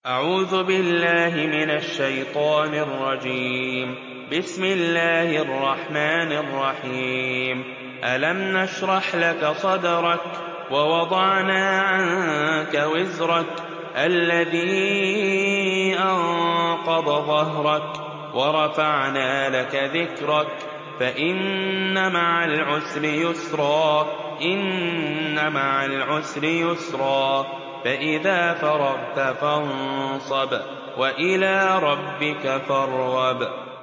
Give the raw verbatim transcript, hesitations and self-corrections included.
أعوذ بالله من الشيطان الرجيم. بسم الله الرحمن الرحيم. ألم نشرح لك صدرك ووضعنا عنك وزرك الذي أنقض ظهرك ورفعنا لك ذكرك فإن مع العسر يسرا إن مع العسر يسرا فإذا فرغت فانصب وإلى ربك فارغب